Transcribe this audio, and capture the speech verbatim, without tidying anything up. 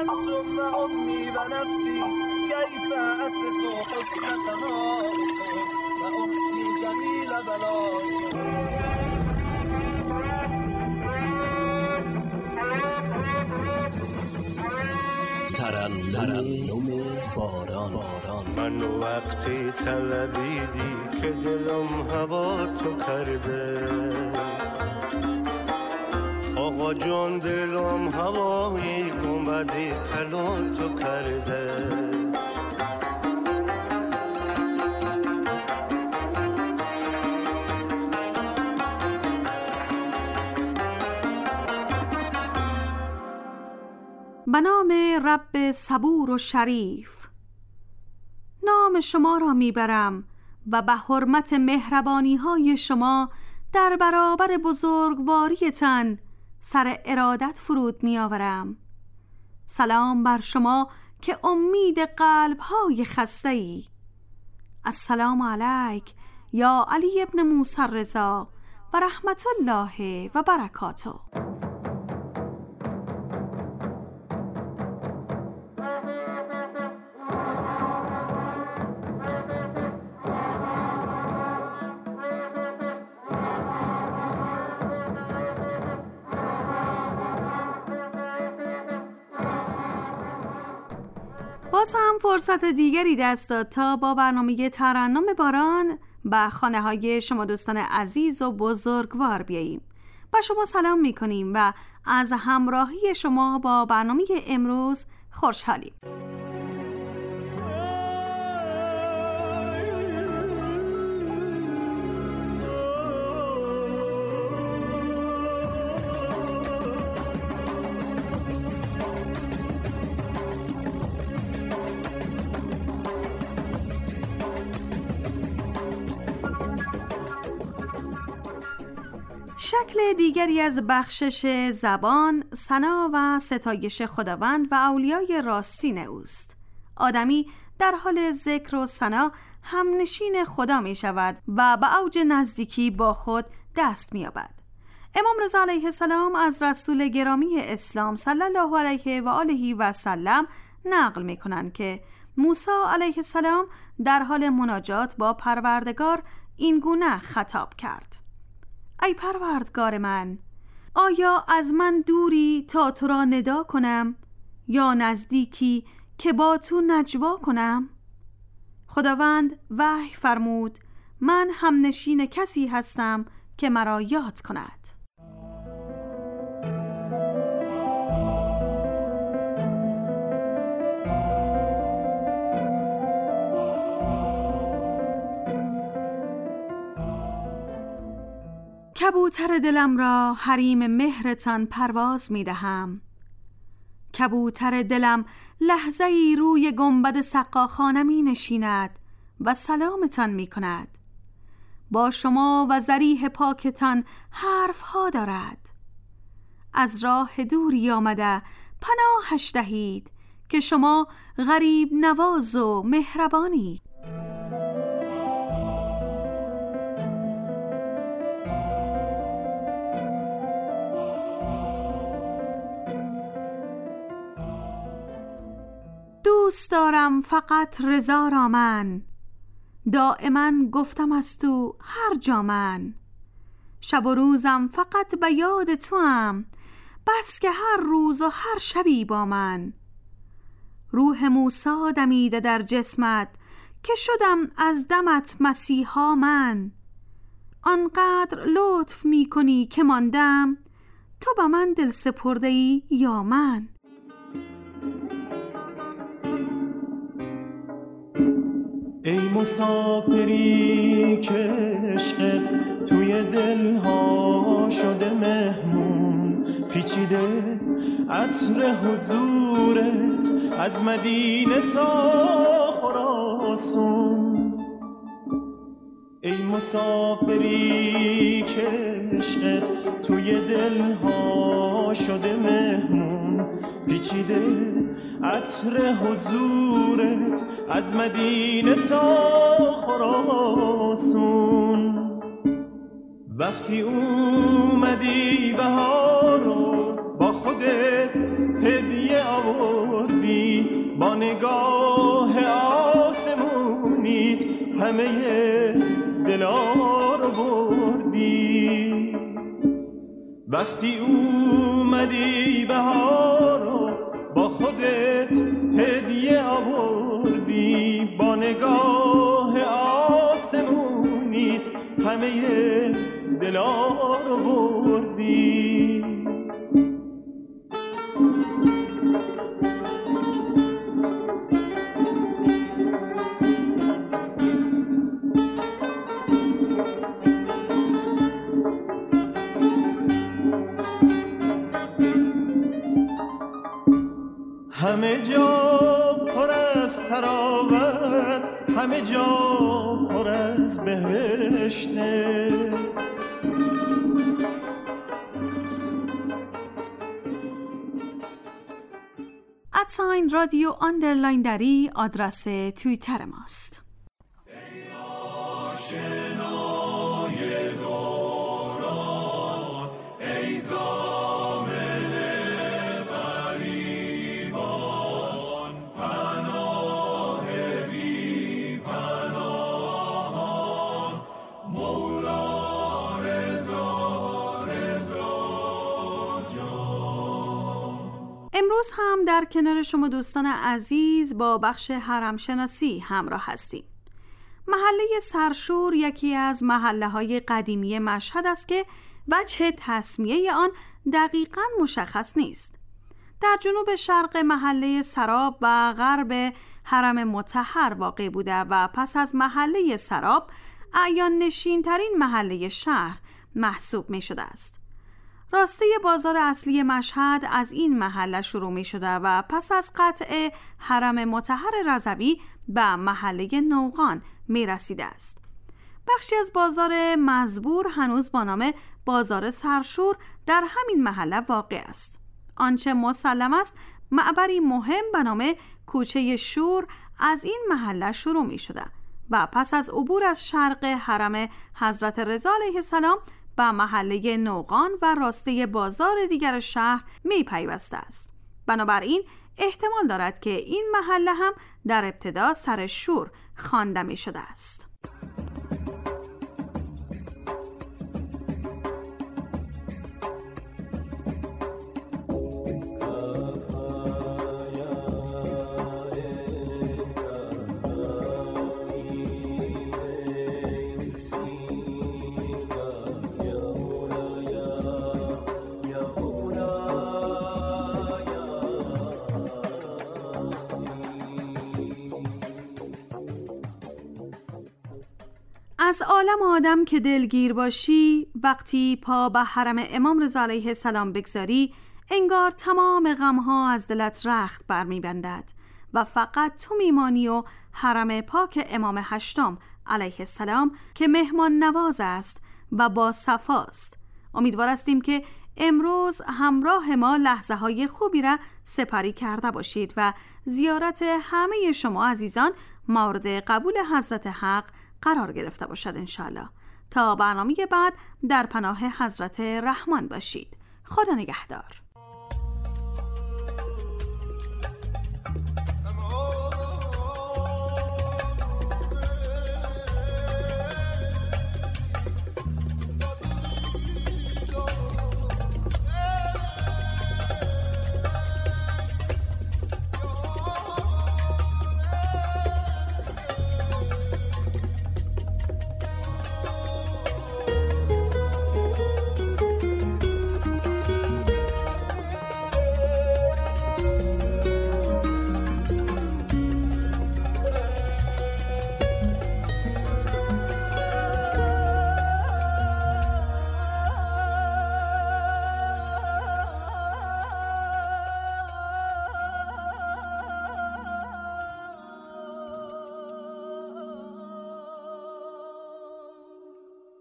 ثم أمي ونفسي كيف أصف حسنتها وأحصي جميل بلاي. ترنم باران. من وقتی طلبیدی که دلم هوا تو کرده، آقا جان دلم هوایی اومدی طلا تو کرده. به نام رب صبور و شریف، نام شما را میبرم و به حرمت مهربانی های شما در برابر بزرگواریتان سر ارادت فرود میآورم. سلام بر شما که امید قلب های خسته ای. السلام علیک یا علی ابن موسی رضا و رحمت الله و برکاته. باز هم فرصت دیگری دست داد تا با برنامه ترنم باران به خانه های شما دوستان عزیز و بزرگوار بیاییم. با شما سلام میکنیم و از همراهی شما با برنامه امروز خوشحالیم. شکل دیگری از بخشش زبان، ثنا و ستایش خداوند و اولیای راستین اوست. آدمی در حال ذکر و ثنا همنشین خدا می شود و به اوج نزدیکی با خود دست می یابد. امام رضا علیه السلام از رسول گرامی اسلام صلی الله علیه و آله و سلم نقل می کنند که موسی علیه السلام در حال مناجات با پروردگار این گونه خطاب کرد: ای پروردگار من، آیا از من دوری تا تو را ندا کنم یا نزدیکی که با تو نجوا کنم؟ خداوند وحی فرمود: من همنشین کسی هستم که مرا یاد کند. کبوتر دلم را حریم مهرتان پرواز می دهم. کبوتر دلم لحظه ای روی گنبد سقاخانه می نشیند و سلامتان می کند. با شما و ذریح پاکتان حرف ها دارد. از راه دوری آمده پناهش دهید که شما غریب نواز و مهربانی. دوست دارم فقط رضا را من، دائما گفتم از تو هر جا من. شب و روزم فقط به یاد تو ام، بس که هر روز و هر شبی با من. روح موسی دمیده در جسمت که شدم از دمت مسیحا من. آنقدر لطف می کنی که ماندم، تو به من دل سپرده ای یا من. ای مسافری که عشقت توی دلها شده مهمون، پیچیده عطر حضورت از مدینه تا خراسان. ای مسافری که عشقت توی دلها شده مهمون، پیچیده عطر حضورت از مدینه تا خراسان. وقتی اومدی بهارو با خودت هدیه آوردی، نگاه آسمونیت همه دلا رو بردی. وقتی اومدی بهارو با خودت هدیه آوردی، با نگاه آسمونیت همه دلا رو بردی. همه جا پر از تراوت، همه جا پر از بهشته. ادساین رادیو آندرلاین دری آدرس توییتر ماست. امروز هم در کنار شما دوستان عزیز با بخش حرم شناسی همراه هستیم. محله سرشور یکی از محله های قدیمی مشهد است که وجه تسمیه آن دقیقاً مشخص نیست. در جنوب شرق محله سراب و غرب حرم مطهر واقع بوده و پس از محله سراب اعیان نشین ترین محله شهر محسوب می شده است. راسته بازار اصلی مشهد از این محله شروع می شده و پس از قطع حرم مطهر رضوی به محله نوقان می رسیده است. بخشی از بازار مزبور هنوز با نام بازار سرشور در همین محله واقع است. آنچه مسلم است معبری مهم به نام کوچه شور از این محله شروع می شده و پس از عبور از شرق حرم حضرت رضا علیه السلام به محله نوقان و راسته بازار دیگر شهر می پیوسته است. بنابراین احتمال دارد که این محله هم در ابتدا سر شور خوانده می شده است. از عالم آدم که دلگیر باشی، وقتی پا به حرم امام رضا علیه السلام بگذاری، انگار تمام غمها از دلت رخت برمی بندد و فقط تو میمانی و حرم پاک امام هشتم علیه السلام که مهمان نواز است و با صفاست. امیدوار هستیم که امروز همراه ما لحظه های خوبی را سپری کرده باشید و زیارت همه شما عزیزان مورد قبول حضرت حق قرار گرفته باشد انشالله. تا برنامه بعد در پناه حضرت رحمان باشید. خدا نگهدار.